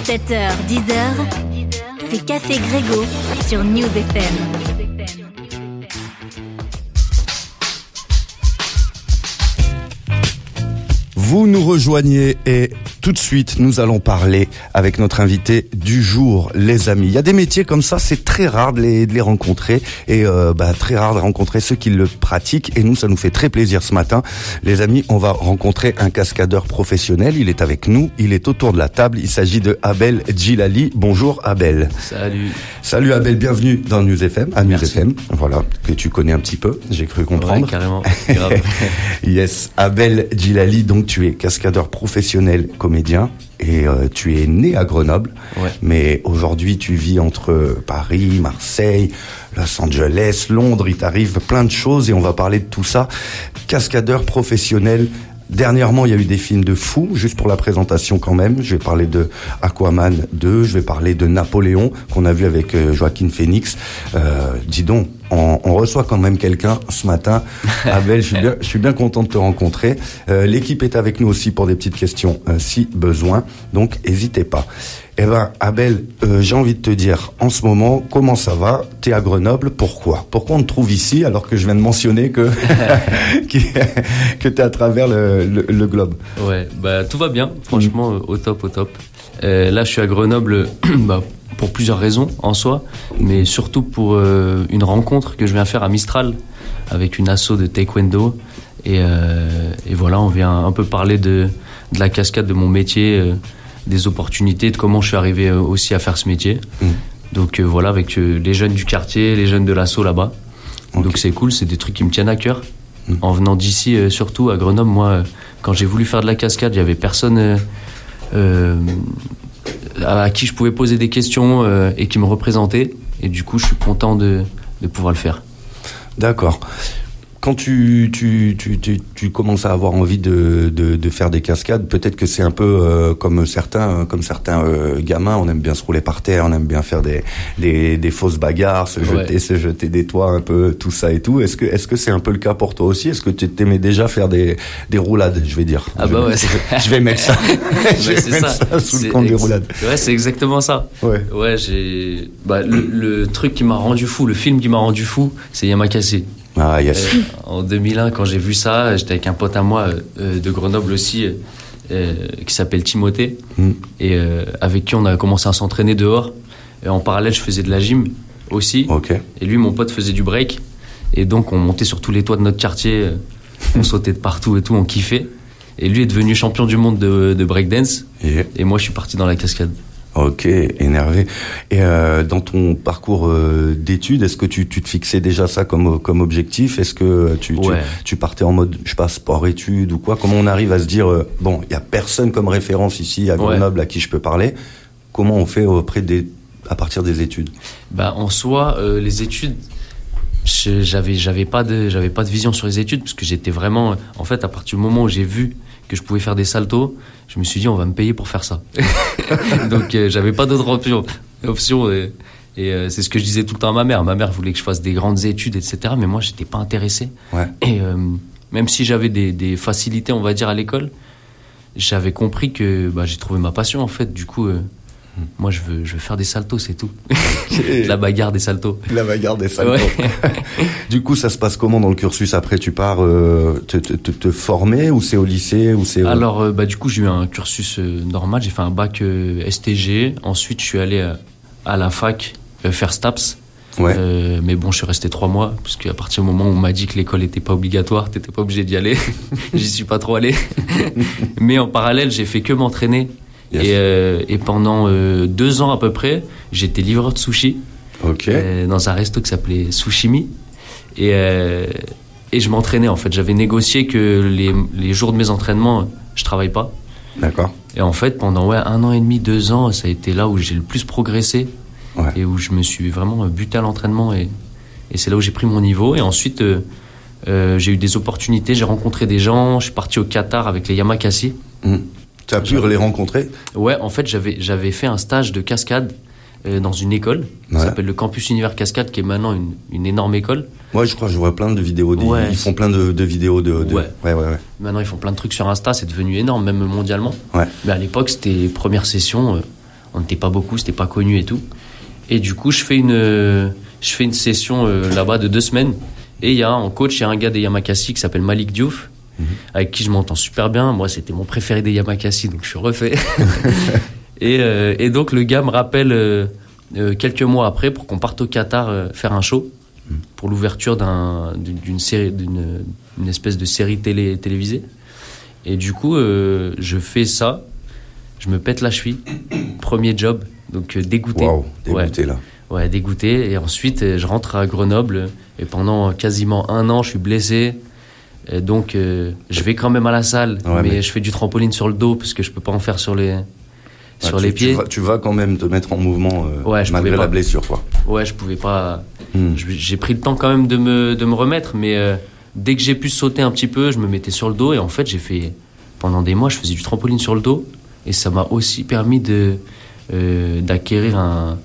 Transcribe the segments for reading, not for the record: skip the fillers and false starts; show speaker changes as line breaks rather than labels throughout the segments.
7h, 10h, c'est Café Grégo sur News FM.
Vous nous rejoignez et tout de suite, nous allons parler avec notre invité du jour, les amis. Il y a des métiers comme ça, c'est très rare de les rencontrer et très rare de rencontrer ceux qui le pratiquent. Et nous, ça nous fait très plaisir ce matin. Les amis, on va rencontrer un cascadeur professionnel. Il est avec nous, il est autour de la table. Il s'agit de Abel Djilali. Bonjour Abel.
Salut.
Salut Abel, bienvenue dans News FM, à News
Merci.
FM. Voilà, que tu connais un petit peu, j'ai cru comprendre.
Ouais, carrément. Grave.
Yes, Abel Djilali, donc tu es cascadeur professionnel, comédien, et tu es né à Grenoble,
Ouais.
mais aujourd'hui tu vis entre Paris, Marseille, Los Angeles, Londres, il t'arrive plein de choses et on va parler de tout ça. Cascadeur professionnel. Dernièrement, il y a eu des films de fous, juste pour la présentation quand même. Je vais parler de Aquaman 2, je vais parler de Napoléon, qu'on a vu avec Joaquin Phoenix. Dis donc, on reçoit quand même quelqu'un ce matin. Abel, je suis bien content de te rencontrer. L'équipe est avec nous aussi pour des petites questions, si besoin. Donc, n'hésitez pas. Eh ben, Abel, j'ai envie de te dire, en ce moment, comment ça va? T'es à Grenoble, pourquoi on te trouve ici, alors que je viens de mentionner que t'es à travers le globe?
Ouais, tout va bien, franchement, au top. Là, je suis à Grenoble pour plusieurs raisons en soi, mais surtout pour une rencontre que je viens faire à Mistral avec une asso de taekwondo. Et voilà, on vient un peu parler de la cascade, de mon métier, des opportunités, de comment je suis arrivé aussi à faire ce métier. Donc voilà, avec les jeunes du quartier, les jeunes de l'asso là-bas.
Okay.
Donc c'est cool, c'est des trucs qui me tiennent à cœur. En venant d'ici, surtout à Grenoble, moi, quand j'ai voulu faire de la cascade, il y avait personne à qui je pouvais poser des questions et qui me représentait. Et du coup, je suis content de pouvoir le faire. D'accord.
Quand tu commences à avoir envie de faire des cascades, peut-être que c'est un peu comme certains gamins, on aime bien se rouler par terre, on aime bien faire des fausses bagarres, se jeter des toits, un peu tout ça et tout. Est-ce que c'est un peu le cas pour toi aussi? Est-ce que tu t'aimais déjà faire des roulades, je vais dire? Je vais mettre ça. Je vais mettre ça sous le compte des roulades.
Ouais, c'est exactement ça. Ouais, le truc qui m'a rendu fou, le film qui m'a rendu fou, c'est Yamakasi.
Ah, yes.
En 2001, quand j'ai vu ça, j'étais avec un pote à moi de Grenoble aussi, qui s'appelle Timothée, et avec qui on a commencé à s'entraîner dehors. Et en parallèle, je faisais de la gym aussi.
Okay.
Et lui, mon pote, faisait du break. Et donc, on montait sur tous les toits de notre quartier, on sautait de partout et tout, on kiffait. Et lui est devenu champion du monde de breakdance. Yeah. Et moi, je suis parti dans la cascade.
Ok, énervé. Et dans ton parcours d'études, est-ce que tu te fixais déjà ça comme objectif? Est-ce que tu partais en mode, je sais pas, sport-études ou quoi? Comment on arrive à se dire, bon, il y a personne comme référence ici à Grenoble à qui je peux parler. Comment on fait à partir des études? En soi,
les études, j'avais pas de vision sur les études parce que j'étais vraiment, en fait, à partir du moment où j'ai vu que je pouvais faire des saltos, je me suis dit on va me payer pour faire ça. Donc j'avais pas d'autre option et c'est ce que je disais tout le temps à ma mère. Ma mère voulait que je fasse des grandes études, etc. Mais moi j'étais pas intéressé. Ouais. Et même si j'avais des facilités, on va dire, à l'école, j'avais compris que j'ai trouvé ma passion en fait. Du coup moi je veux faire des saltos, c'est tout. La bagarre des saltos.
La bagarre des saltos. Ouais. Du coup, ça se passe comment dans le cursus? Après, tu pars te former ou c'est au lycée ou c'est
Alors, du coup, j'ai eu un cursus normal. J'ai fait un bac STG. Ensuite, je suis allé à la fac faire STAPS. Ouais. Mais bon, je suis resté 3 mois parce qu'à partir du moment où on m'a dit que l'école n'était pas obligatoire, t'étais pas obligé d'y aller. J'y suis pas trop allé. Mais en parallèle, j'ai fait que m'entraîner. Yes. Et pendant 2 ans à peu près, j'étais livreur de sushi. Okay. Dans un resto qui s'appelait Sushimi. Et je m'entraînais en fait. J'avais négocié que les jours de mes entraînements, je travaille pas.
D'accord.
Et en fait, pendant 1 an et demi, 2 ans, ça a été là où j'ai le plus progressé. Ouais. Et où je me suis vraiment buté à l'entraînement. Et c'est là où j'ai pris mon niveau. Et ensuite, j'ai eu des opportunités. J'ai rencontré des gens. Je suis parti au Qatar avec les Yamakasi.
Tu as pu les rencontrer?
Ouais, en fait, j'avais fait un stage de cascade dans une école qui s'appelle le Campus Univers Cascade, qui est maintenant une énorme école.
Ouais, je crois que je vois plein de vidéos. Ils font plein de vidéos de...
Ouais. Maintenant, ils font plein de trucs sur Insta, c'est devenu énorme, même mondialement. Ouais. Mais à l'époque, c'était première session, On n'était pas beaucoup, c'était pas connu et tout. Et du coup, je fais une session là-bas de 2 semaines. Et en coach, il y a un gars des Yamakasi qui s'appelle Malik Diouf, avec qui je m'entends super bien. Moi, c'était mon préféré des Yamakasi, donc je suis refait. et donc, le gars me rappelle quelques mois après pour qu'on parte au Qatar faire un show pour l'ouverture d'une série, d'une espèce de série télévisée. Et du coup, je fais ça. Je me pète la cheville. Premier job. Donc, dégoûté.
Waouh, dégoûté là.
Ouais, dégoûté. Et ensuite, je rentre à Grenoble. Et pendant quasiment 1 an, je suis blessé. Et donc, je vais quand même à la salle. Mais je fais du trampoline sur le dos parce que je peux pas en faire sur les pieds.
Tu vas quand même te mettre en mouvement malgré la blessure, quoi.
Ouais, je pouvais pas. J'ai pris le temps quand même de me remettre. Mais dès que j'ai pu sauter un petit peu, je me mettais sur le dos. Et en fait, pendant des mois, je faisais du trampoline sur le dos. Et ça m'a aussi permis d'acquérir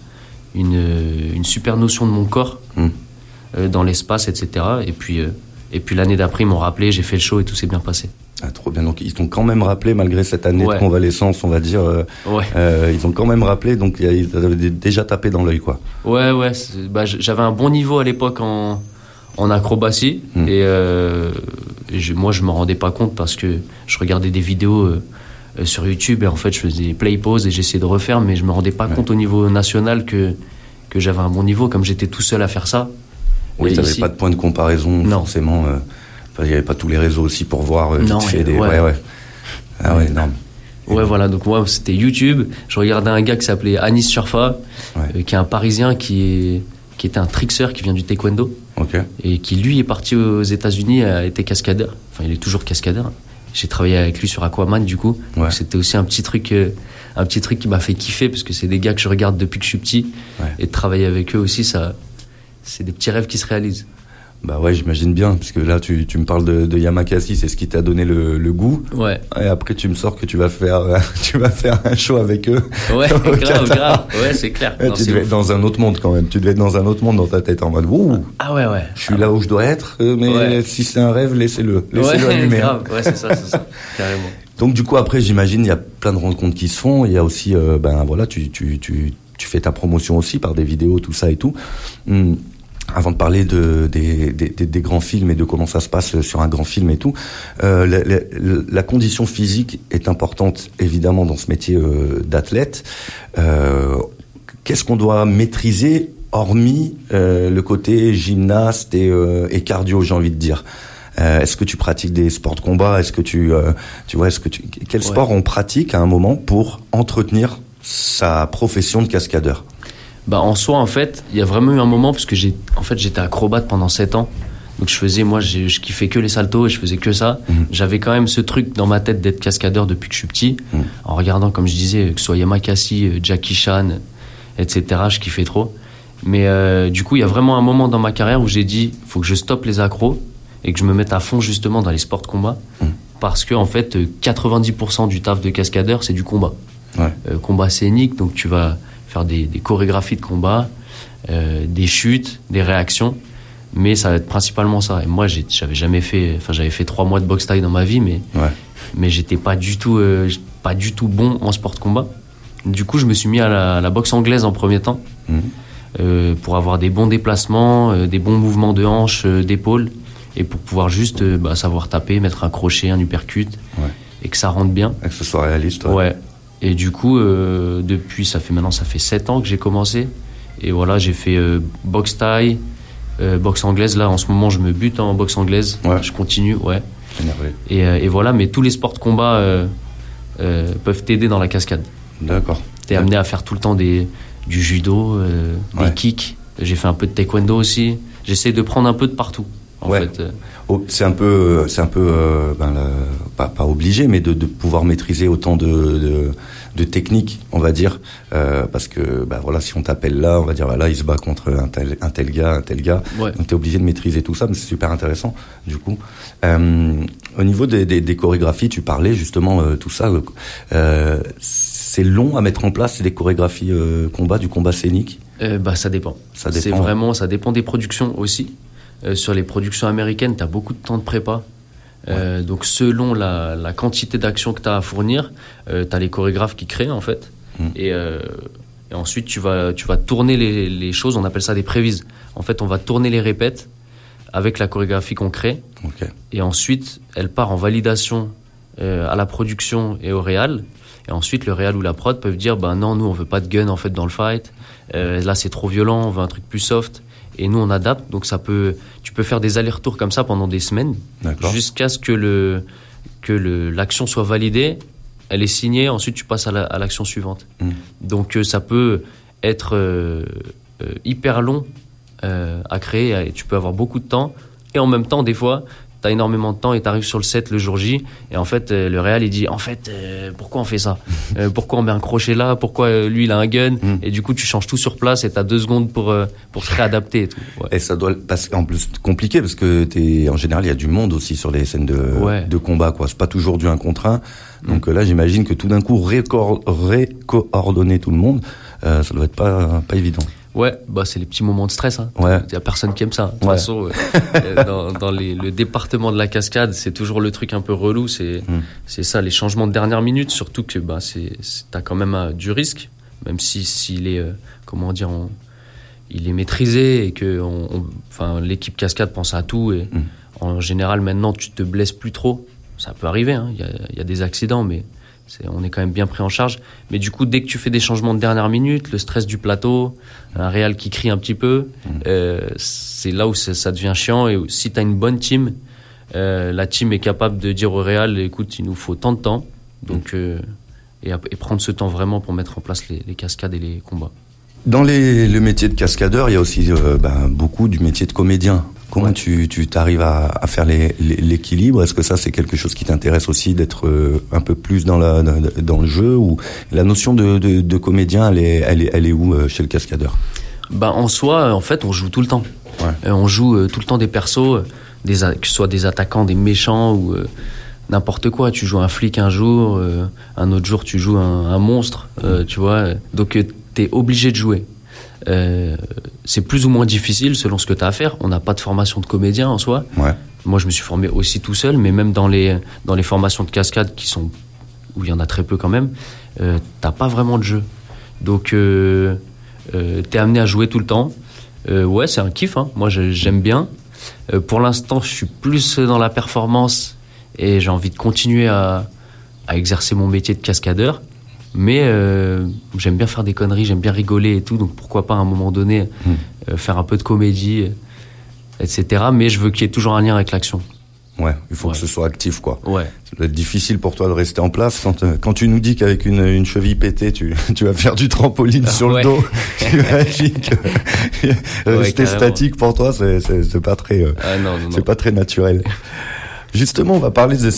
une super notion de mon corps dans l'espace, etc. Et puis l'année d'après, ils m'ont rappelé, j'ai fait le show et tout s'est bien passé.
Ah, trop bien. Donc ils t'ont quand même rappelé, malgré cette année de convalescence, on va dire. Ils ont quand même rappelé, donc ils avaient déjà tapé dans l'œil, quoi.
Ouais. J'avais un bon niveau à l'époque en acrobatie. Et moi, je me rendais pas compte parce que je regardais des vidéos sur YouTube et en fait, je faisais play pause et j'essayais de refaire, mais je me rendais pas compte au niveau national que j'avais un bon niveau, comme j'étais tout seul à faire ça.
Oui, tu n'avais pas de point de comparaison, forcément. Il n'y avait pas tous les réseaux aussi pour voir Ah ouais, non.
Ouais, voilà. Donc, moi, c'était YouTube. Je regardais un gars qui s'appelait Anis Surfa, qui est un Parisien qui était un trickster qui vient du taekwondo. Et qui, lui, est parti aux États-Unis, a été cascadeur. Enfin, il est toujours cascadeur. J'ai travaillé avec lui sur Aquaman, du coup. Donc, c'était aussi un petit truc qui m'a fait kiffer, parce que c'est des gars que je regarde depuis que je suis petit. Et de travailler avec eux aussi, c'est des petits rêves qui se réalisent.
Bah ouais, j'imagine bien, parce que là, tu me parles de Yamakasi, c'est ce qui t'a donné le goût.
Ouais.
Et après, tu me sors que tu vas faire un show avec eux.
Ouais, grave. Ouais, c'est clair.
Non, tu devais être dans un autre monde quand même. Tu devais être dans un autre monde dans ta tête, en mode, ouh.
Ah ouais.
Je suis là où je dois être, mais si c'est un rêve, laissez-le allumer.
Grave. Ouais, c'est ça. Carrément.
Donc, du coup, après, j'imagine, il y a plein de rencontres qui se font. Il y a aussi, tu fais ta promotion aussi par des vidéos, tout ça et tout. Avant de parler des grands films et de comment ça se passe sur un grand film et tout, la condition physique est importante évidemment dans ce métier d'athlète. Qu'est-ce qu'on doit maîtriser hormis le côté gymnaste et cardio, j'ai envie de dire? Est-ce que tu pratiques des sports de combat? Est-ce que quel sport on pratique à un moment pour entretenir sa profession de cascadeur?
En soi, en fait, il y a vraiment eu un moment, parce que j'étais acrobate pendant 7 ans. Donc je kiffais que les saltos et je faisais que ça. J'avais quand même ce truc dans ma tête d'être cascadeur depuis que je suis petit. En regardant, comme je disais, que ce soit Yamakasi, Jackie Chan, etc., je kiffais trop. Mais du coup, il y a vraiment un moment dans ma carrière où j'ai dit, faut que je stoppe les accros et que je me mette à fond justement dans les sports de combat. Parce que, en fait, 90% du taf de cascadeur, c'est du combat. Combat scénique, donc tu vas faire des chorégraphies de combat, des chutes, des réactions, mais ça va être principalement ça. Et moi, j'avais fait 3 mois de boxe thaï dans ma vie, mais j'étais pas du tout bon en sport de combat. Du coup, je me suis mis à la boxe anglaise en premier temps, pour avoir des bons déplacements, des bons mouvements de hanches, d'épaules, et pour pouvoir juste savoir taper, mettre un crochet, un uppercut, et que ça rentre bien.
Et que ce soit réaliste.
Ouais. Et du coup, depuis, ça fait 7 ans que j'ai commencé. Et voilà, j'ai fait boxe thaï, boxe anglaise. Là, en ce moment, je me bute en boxe anglaise. Je continue, Et voilà, mais tous les sports de combat peuvent t'aider dans la cascade.
D'accord.
T'es amené à faire tout le temps du judo, des kicks. J'ai fait un peu de taekwondo aussi. J'essaie de prendre un peu de partout. En fait.
C'est un peu pas obligé, mais de pouvoir maîtriser autant de techniques, on va dire, parce que si on t'appelle là, on va dire là il se bat contre un tel gars, donc t'es obligé de maîtriser tout ça, mais c'est super intéressant du coup. Au niveau des chorégraphies, tu parlais justement tout ça, c'est long à mettre en place des chorégraphies du combat scénique.
Ça dépend. C'est vraiment, ça dépend des productions aussi. Sur les productions américaines, tu as beaucoup de temps de prépa. Donc selon la quantité d'actions que tu as à fournir, tu as les chorégraphes qui créent en fait. Et ensuite, tu vas tourner les choses, on appelle ça des prévises. En fait, on va tourner les répètes avec la chorégraphie qu'on crée.
Okay.
Et ensuite, elle part en validation à la production et au réal. Et ensuite, le réal ou la prod peuvent dire, non, nous, on veut pas de gun, en fait, dans le fight. Là, c'est trop violent, on veut un truc plus soft. Et nous, on adapte. Donc, tu peux faire des allers-retours comme ça pendant des semaines.
D'accord.
Jusqu'à ce que l'action soit validée. Elle est signée, ensuite tu passes à l'action suivante. Donc ça peut être hyper long à créer, et tu peux avoir beaucoup de temps, et en même temps des fois tu as énormément de temps et tu arrives sur le set le jour J, et en fait le réal il dit en fait pourquoi on fait ça, pourquoi on met un crochet là, pourquoi lui il a un gun, et du coup tu changes tout sur place et tu as 2 secondes pour te réadapter et tout. Ouais.
Et ça doit passer en plus compliqué parce que en général il y a du monde aussi sur les scènes de combat, quoi. C'est pas toujours du 1 contre 1. Donc là, j'imagine que tout d'un coup, récoordonner tout le monde, ça doit être pas évident.
Ouais, c'est les petits moments de stress.
Ouais.
Il y a personne qui aime ça. De toute façon, dans le département de la cascade, c'est toujours le truc un peu relou. C'est ça, les changements de dernière minute. Surtout que t'as quand même du risque, même s'il est, il est maîtrisé et que l'équipe cascade pense à tout. Et en général, maintenant, tu te blesses plus trop. Ça peut arriver, il y a des accidents, mais on est quand même bien pris en charge. Mais du coup, dès que tu fais des changements de dernière minute, le stress du plateau, un réal qui crie un petit peu, c'est là où ça devient chiant. Et si tu as une bonne team, la team est capable de dire au réal, écoute, il nous faut tant de temps. Donc, et prendre ce temps vraiment pour mettre en place les cascades et les combats.
Dans le métier de cascadeur, il y a aussi beaucoup du métier de comédien. Comment tu t'arrives à faire l'équilibre? Est-ce que ça, c'est quelque chose qui t'intéresse aussi, d'être un peu plus dans le jeu, ou la notion de comédien, elle est où chez le cascadeur?
En soi, en fait, on joue tout le temps. Ouais. On joue tout le temps des persos, que ce soit des attaquants, des méchants ou n'importe quoi. Tu joues un flic un jour, un autre jour tu joues un monstre, tu vois. Donc t'es obligé de jouer. C'est plus ou moins difficile selon ce que tu as à faire. On n'a pas de formation de comédien en soi. Ouais. Moi, je me suis formé aussi tout seul, mais même dans les formations de cascade où il y en a très peu quand même, t'as pas vraiment de jeu. Donc, t'es amené à jouer tout le temps. Ouais, c'est un kiff. Moi, j'aime bien. Pour l'instant, je suis plus dans la performance et j'ai envie de continuer à exercer mon métier de cascadeur. Mais j'aime bien faire des conneries, j'aime bien rigoler et tout, donc pourquoi pas à un moment donné faire un peu de comédie, etc. Mais je veux qu'il y ait toujours un lien avec l'action.
Ouais, il faut que ce soit actif, quoi.
Ouais.
Ça doit être difficile pour toi de rester en place quand tu nous dis qu'avec une cheville pétée, tu vas faire du trampoline sur le dos. J'imagine que rester statique pour toi, c'est pas très, c'est pas très naturel. Justement, on va parler de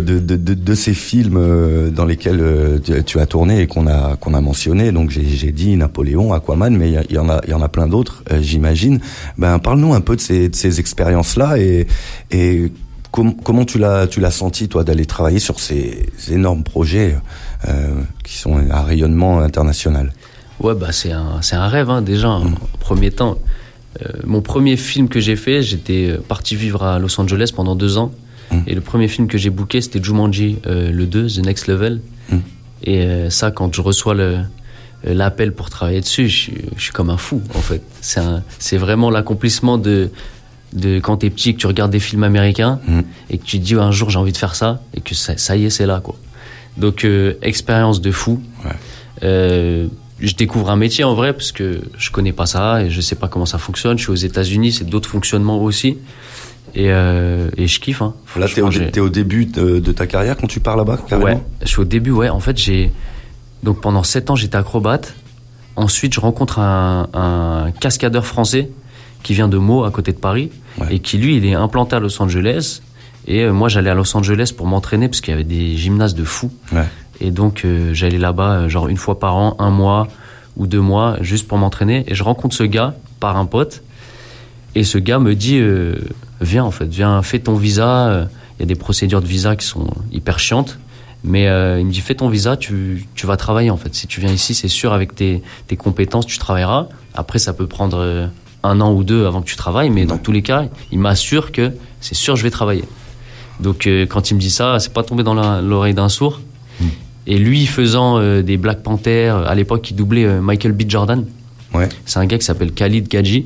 ces films dans lesquels tu as tourné et qu'on a mentionné. Donc j'ai dit Napoléon, Aquaman, mais il y en a plein d'autres, j'imagine. Parle-nous un peu de ces expériences-là et comment tu l'as senti, toi, d'aller travailler sur ces énormes projets qui sont à rayonnement international.
Ouais, c'est un rêve, déjà, en premier temps. Mon premier film que j'ai fait, j'étais parti vivre à Los Angeles pendant 2 ans. Et le premier film que j'ai booké, c'était Jumanji, le 2, The Next Level. Et ça, quand je reçois l'appel pour travailler dessus, je suis comme un fou, en fait. C'est vraiment l'accomplissement de quand t'es petit, que tu regardes des films américains et que tu te dis un jour j'ai envie de faire ça, et que ça y est, c'est là, quoi. Donc, expérience de fou. Ouais. Je découvre un métier, en vrai, parce que je connais pas ça et je sais pas comment ça fonctionne. Je suis aux États-Unis, c'est d'autres fonctionnements aussi. Et je kiffe.
Là, t'es au début de ta carrière quand tu pars là-bas, carrément?
Ouais, je suis au début, ouais. En fait, donc pendant 7 ans, j'étais acrobate. Ensuite, je rencontre un cascadeur français qui vient de Meaux, à côté de Paris, et qui, lui, il est implanté à Los Angeles. Et moi, j'allais à Los Angeles pour m'entraîner parce qu'il y avait des gymnases de fous. Ouais. Et donc, j'allais là-bas, genre 1 fois par an, 1 mois ou 2 mois, juste pour m'entraîner. Et je rencontre ce gars par un pote. Et ce gars me dit... Viens, fais ton visa. Il y a des procédures de visa qui sont hyper chiantes. Mais il me dit, fais ton visa, tu vas travailler, en fait. Si tu viens ici, c'est sûr, avec tes compétences, tu travailleras. Après, ça peut prendre 1 an ou 2 avant que tu travailles. Mais dans tous les cas, il m'assure que c'est sûr, je vais travailler. Donc, quand il me dit ça, c'est pas tombé dans l'oreille d'un sourd. Et lui, faisant des Black Panther, à l'époque, il doublait Michael B. Jordan.
Ouais.
C'est un gars qui s'appelle Khalid Gadji.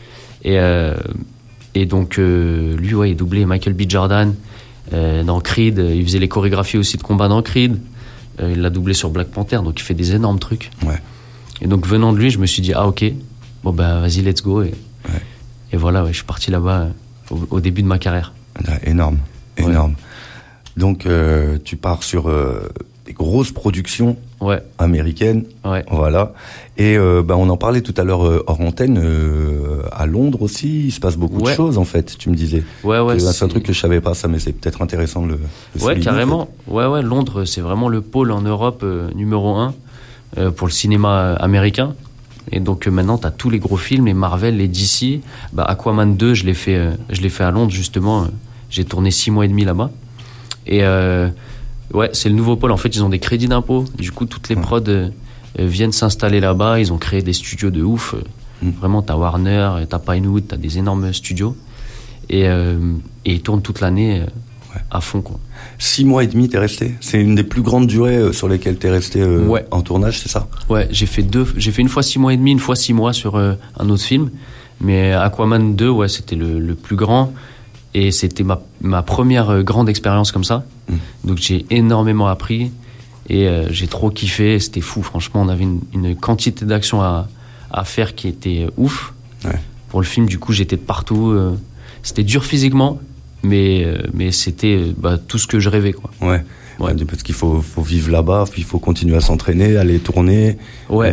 Et donc, lui, ouais, il doublait Michael B. Jordan dans Creed. Il faisait les chorégraphies aussi de combat dans Creed. Il l'a doublé sur Black Panther, donc il fait des énormes trucs. Ouais. Et donc, venant de lui, je me suis dit, ah, ok, bon, ben, vas-y, let's go. Et voilà, ouais, je suis parti là-bas au début de ma carrière.
Énorme. Donc, tu pars sur des grosses productions américaines. Ouais. Voilà. Et on en parlait tout à l'heure hors antenne. À Londres aussi, il se passe beaucoup de choses, en fait, tu me disais. Ouais. C'est un truc que je savais pas, ça, mais c'est peut-être intéressant de le souligner.
Carrément. En fait. Ouais. Londres, c'est vraiment le pôle en Europe numéro 1 pour le cinéma américain. Et donc maintenant, t'as tous les gros films, les Marvel, les DC. Aquaman 2, je l'ai fait à Londres, justement. J'ai tourné 6 mois et demi là-bas. Et c'est le nouveau pôle. En fait, ils ont des crédits d'impôt. Du coup, toutes les prods viennent s'installer là-bas. Ils ont créé des studios de ouf. Vraiment, t'as Warner, t'as Pinewood, t'as des énormes studios. Et ils tournent toute l'année à fond, quoi.
6 mois et demi, t'es resté. C'est une des plus grandes durées sur lesquelles t'es resté en tournage, c'est ça? Ouais,
j'ai fait une fois 6 mois et demi, une fois 6 mois sur un autre film. Mais Aquaman 2, c'était le plus grand. Et c'était ma première grande expérience comme ça. Donc j'ai énormément appris. Et j'ai trop kiffé. C'était fou, franchement. On avait une quantité d'actions à faire qui était ouf. Ouais. Pour le film, du coup, j'étais de partout. C'était dur physiquement. Mais c'était tout ce que je rêvais, quoi. Ouais.
Parce qu'il faut vivre là-bas, puis il faut continuer à s'entraîner, aller tourner. Ouais.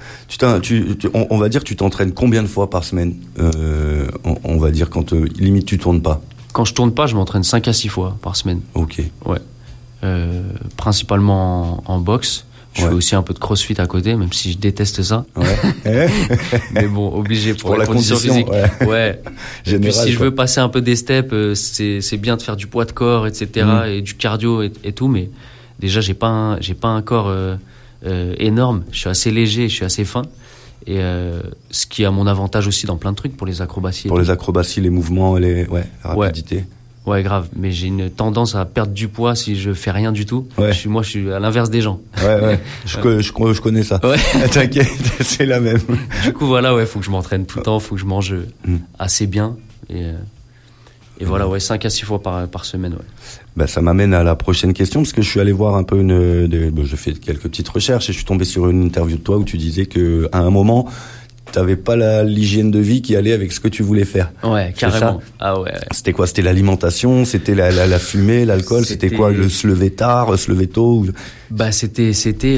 On va dire que tu t'entraînes combien de fois par semaine? On va dire quand limite tu tournes pas.
Quand je tourne pas, je m'entraîne 5 à 6 fois par semaine.
Ok.
Ouais. Principalement en boxe. Je fais aussi un peu de crossfit à côté, même si je déteste ça. Ouais. Mais bon, obligé pour la condition physique. Ouais. Et puis si je veux passer un peu des steps, c'est bien de faire du poids de corps, etc. Et du cardio et tout. Mais déjà, j'ai pas un corps énorme. Je suis assez léger, je suis assez fin. Et ce qui a mon avantage aussi dans plein de trucs pour les acrobaties.
Pour les acrobaties, les mouvements, la rapidité.
Ouais, grave. Mais j'ai une tendance à perdre du poids si je fais rien du tout. Ouais. Je suis à l'inverse des gens. Ouais.
Je connais ça. Ouais. T'inquiète, c'est la même.
Du coup, voilà, faut que je m'entraîne tout le temps, faut que je mange assez bien. Et voilà, 5 à 6 fois par semaine,
ça m'amène à la prochaine question, parce que je suis allé voir un peu je fais quelques petites recherches et je suis tombé sur une interview de toi où tu disais que à un moment, t'avais pas l'hygiène de vie qui allait avec ce que tu voulais faire.
Ouais, carrément. Ah ouais.
C'était quoi? C'était l'alimentation, c'était la fumée, l'alcool, c'était quoi? Se lever tard, se lever tôt?
C'était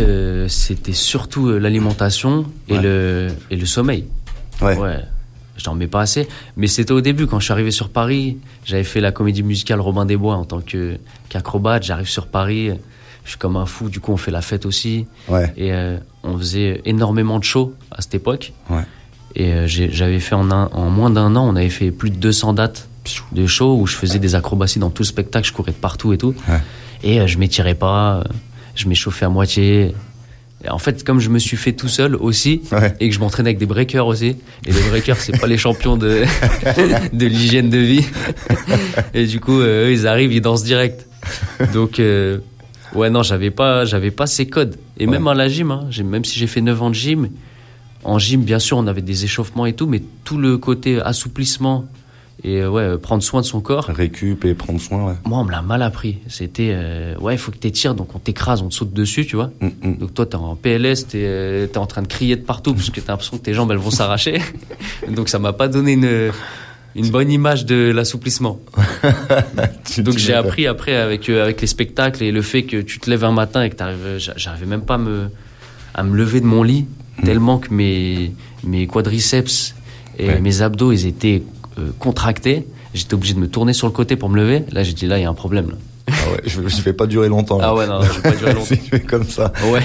surtout l'alimentation et le sommeil. Ouais. J'en mets pas assez, mais c'était au début quand je suis arrivé sur Paris. J'avais fait la comédie musicale Robin des Bois en tant qu'acrobate. J'arrive sur Paris, je suis comme un fou. Du coup, on fait la fête aussi. Ouais. Et on faisait énormément de shows à cette époque. Ouais. Et j'avais fait en moins d'un an, on avait fait plus de 200 dates de shows où je faisais des acrobaties dans tout le spectacle. Je courais de partout et tout. Ouais. Et je m'étirais pas, je m'échauffais à moitié. Et en fait, comme je me suis fait tout seul aussi, et que je m'entraînais avec des breakers aussi, et les breakers, c'est pas les champions de l'hygiène de vie. Et du coup, eux, ils arrivent, ils dansent direct. Donc, j'avais pas ces codes. Et même à la gym, même si j'ai fait 9 ans de gym, en gym, bien sûr, on avait des échauffements et tout, mais tout le côté assouplissement et prendre soin de son corps.
Récup et prendre soin,
Moi, on me l'a mal appris. C'était, il faut que t'étires, donc on t'écrase, on te saute dessus, tu vois. Donc toi, t'es en PLS, t'es en train de crier de partout, parce que t'as l'impression que tes jambes, elles vont s'arracher. Donc ça m'a pas donné une bonne image de l'assouplissement. Donc j'ai appris après avec les spectacles et le fait que tu te lèves un matin et que j'arrivais même pas à me lever de mon lit, tellement que mes quadriceps et mes abdos, ils étaient contractés. J'étais obligé de me tourner sur le côté pour me lever. Là, j'ai dit, là, il y a un problème. Là.
Ah ouais, je vais pas durer longtemps. Là.
Ah ouais, non, je vais pas durer longtemps.
Si tu fais comme ça.
Ouais.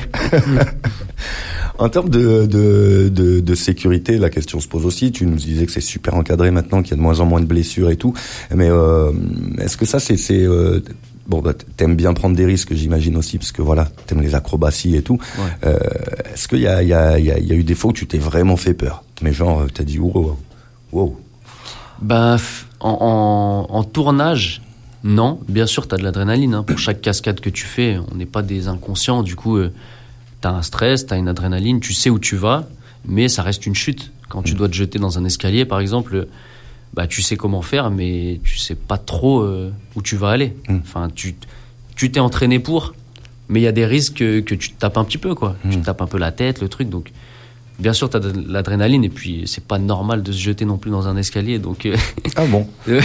En termes de sécurité, la question se pose aussi. Tu nous disais que c'est super encadré maintenant, qu'il y a de moins en moins de blessures et tout. Mais est-ce que ça, t'aimes bien prendre des risques, j'imagine aussi, parce que voilà, t'aimes les acrobaties et tout. Ouais. Est-ce qu'il y a eu des fois où tu t'es vraiment fait peur? Mais genre, t'as dit wow.
En tournage, Non, bien sûr, t'as de l'adrénaline. Hein. Pour chaque cascade que tu fais, on n'est pas des inconscients. Du coup, t'as un stress, t'as une adrénaline, tu sais où tu vas, mais ça reste une chute. Quand tu dois te jeter dans un escalier, par exemple, bah, tu sais comment faire, mais tu sais pas trop où tu vas aller. Enfin, tu t'es entraîné pour, mais il y a des risques que tu te tapes un petit peu, quoi. Tu te tapes un peu la tête, le truc, donc... Bien sûr, t'as de l'adrénaline, et puis c'est pas normal de se jeter non plus dans un escalier, donc...
Ah bon.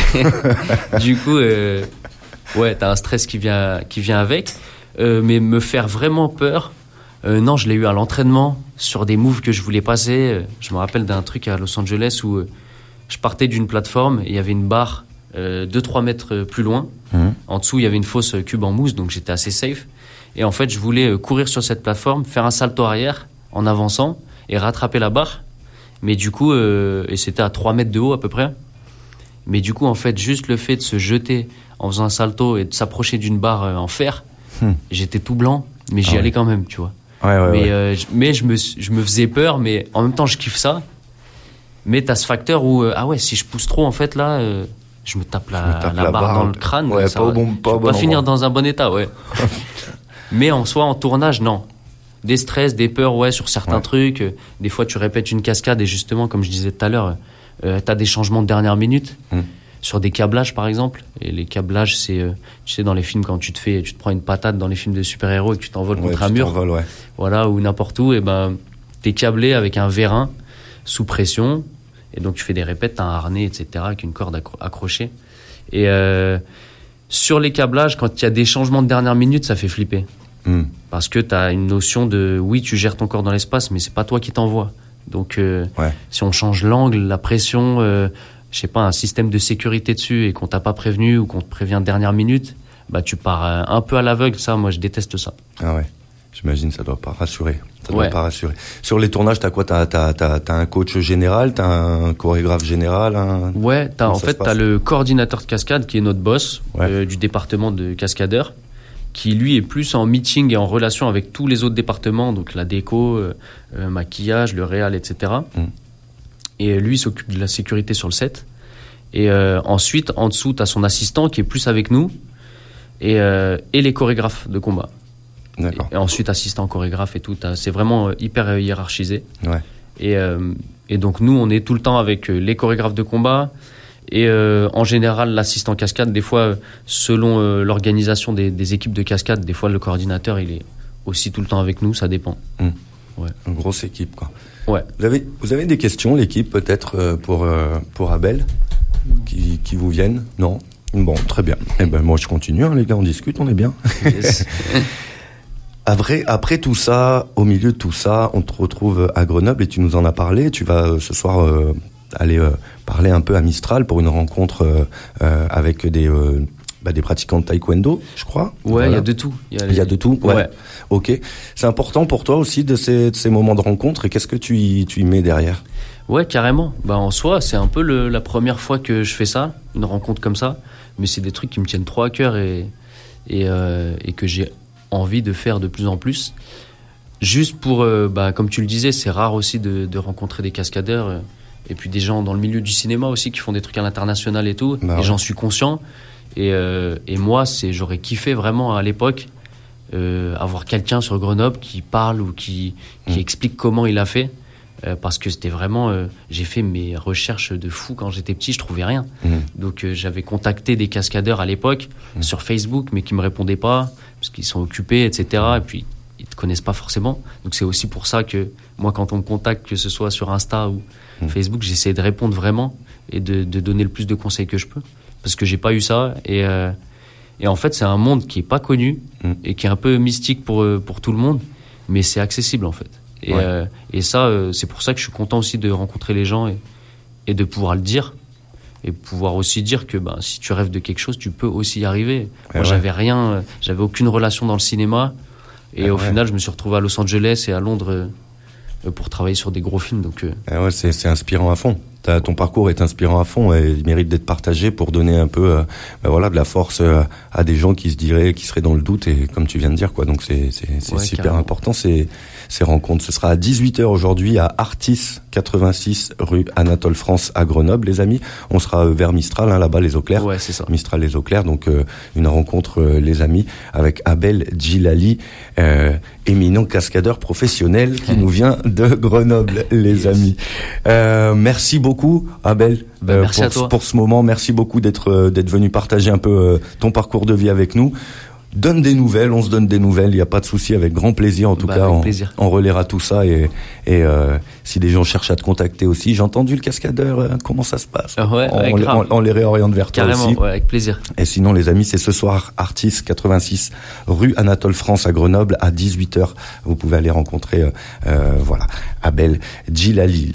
Du coup, ouais, t'as un stress qui vient avec, mais me faire vraiment peur, non, je l'ai eu à l'entraînement, sur des moves que je voulais passer. Je me rappelle d'un truc à Los Angeles où je partais d'une plateforme, et il y avait une barre 2-3 mètres plus loin. En dessous, il y avait une fausse cube en mousse, donc j'étais assez safe. Et en fait, je voulais courir sur cette plateforme, faire un salto arrière en avançant, et rattraper la barre. Mais du coup, et c'était à 3 mètres de haut à peu près. Mais du coup, en fait, juste le fait de se jeter en faisant un salto et de s'approcher d'une barre en fer, j'étais tout blanc, mais j'y allais quand même, tu vois. Mais je me faisais peur, mais en même temps, je kiffe ça. Mais t'as ce facteur où, ah ouais, si je pousse trop, en fait, là, je me tape la barre dans le crâne.
Ouais,
ça, je vais pas finir dans un bon état, ouais. Mais en soi, en tournage, non. Des stress, des peurs, ouais, sur certains trucs. Des fois, tu répètes une cascade et justement, comme je disais tout à l'heure, t'as des changements de dernière minute sur des câblages, par exemple. Et les câblages, c'est, tu sais, dans les films, quand tu te prends une patate dans les films de super-héros et que tu t'envoles contre un mur. Voilà, ou n'importe où, et ben, t'es câblé avec un vérin sous pression. Et donc, tu fais des répètes, t'as un harnais, etc., avec une corde accrochée. Et sur les câblages, quand il y a des changements de dernière minute, ça fait flipper. Parce que tu as une notion de oui, tu gères ton corps dans l'espace, mais c'est pas toi qui t'envoie. Donc si on change l'angle, la pression, je sais pas, un système de sécurité dessus et qu'on t'a pas prévenu ou qu'on te prévient dernière minute, bah tu pars un peu à l'aveugle. Ça, moi je déteste ça.
Ah ouais, j'imagine ça doit pas rassurer. Doit pas rassurer. Sur les tournages, t'as quoi? T'as un coach général, t'as un chorégraphe général,
Ouais, t'as le coordinateur de cascade qui est notre boss du département de cascadeurs, qui lui est plus en meeting et en relation avec tous les autres départements, donc la déco, maquillage, le réal, etc. Et lui s'occupe de la sécurité sur le set. Et ensuite, en dessous, tu as son assistant qui est plus avec nous et les chorégraphes de combat.
D'accord.
Et ensuite, assistant chorégraphe et tout. C'est vraiment hyper hiérarchisé. Ouais. Et donc, nous, on est tout le temps avec les chorégraphes de combat. Et en général, l'assistant cascade, des fois, selon l'organisation des équipes de cascade, des fois, le coordinateur, il est aussi tout le temps avec nous, ça dépend.
Ouais. Une grosse équipe, quoi.
Ouais.
Vous avez des questions, l'équipe, peut-être, pour Abel, qui vous viennent? Non? Bon, très bien. Eh ben, moi, je continue, hein, les gars, on discute, on est bien. Yes. Après tout ça, au milieu de tout ça, on te retrouve à Grenoble et tu nous en as parlé. Tu vas ce soir aller parler un peu à Mistral pour une rencontre avec des pratiquants de taekwondo, je crois.
Ouais, il voilà. Y a de tout.
Il y a de tout, ouais. Ok. C'est important pour toi aussi de ces moments de rencontre, et qu'est-ce que tu y mets derrière?
Ouais, carrément. Bah, en soi, c'est un peu la première fois que je fais ça, une rencontre comme ça. Mais c'est des trucs qui me tiennent trop à cœur et que j'ai envie de faire de plus en plus. Juste pour, comme tu le disais, c'est rare aussi de rencontrer des cascadeurs et puis des gens dans le milieu du cinéma aussi qui font des trucs à l'international et tout. Bah, et j'en suis conscient. Et moi, j'aurais kiffé vraiment à l'époque avoir quelqu'un sur Grenoble qui parle ou qui explique comment il a fait. Parce que c'était vraiment... j'ai fait mes recherches de fou quand j'étais petit, je trouvais rien. Donc j'avais contacté des cascadeurs à l'époque sur Facebook, mais qui me répondaient pas, parce qu'ils sont occupés, etc. Et puis, ils te connaissent pas forcément. Donc c'est aussi pour ça que moi, quand on me contacte, que ce soit sur Insta ou Facebook, j'essaie de répondre vraiment et de donner le plus de conseils que je peux. Parce que j'ai pas eu ça. Et en fait, c'est un monde qui est pas connu et qui est un peu mystique pour tout le monde, mais c'est accessible en fait. Et ça, c'est pour ça que je suis content aussi de rencontrer les gens et de pouvoir le dire. Et pouvoir aussi dire que si tu rêves de quelque chose, tu peux aussi y arriver. Moi, j'avais aucune relation dans le cinéma. Et au final, je me suis retrouvé à Los Angeles et à Londres pour travailler sur des gros films. Donc,
c'est inspirant à fond. Ton parcours est inspirant à fond et il mérite d'être partagé pour donner un peu, de la force à des gens qui seraient dans le doute et comme tu viens de dire, quoi. Donc c'est super carrément important ces rencontres. Ce sera à 18h aujourd'hui à Artis 86 rue Anatole France à Grenoble, les amis. On sera vers Mistral, là-bas, les Eaux Claires.
Ouais, c'est ça.
Mistral, les Eaux Claires. Donc une rencontre, les amis, avec Abel Djilali, éminent cascadeur professionnel qui nous vient de Grenoble, les amis. Merci beaucoup, Abel,
merci à toi.
pour ce moment. Merci beaucoup d'être venu partager un peu ton parcours de vie avec nous. Donne des nouvelles, on se donne des nouvelles, il n'y a pas de souci, avec grand plaisir. En tout cas, on relaiera tout ça et si des gens cherchent à te contacter aussi, j'ai entendu le cascadeur, comment ça se passe?
Ouais,
on les réoriente vers toi aussi.
Carrément, ouais, avec plaisir.
Et sinon, les amis, c'est ce soir, Artis 86 rue Anatole France à Grenoble à 18h. Vous pouvez aller rencontrer, Abel Djilali.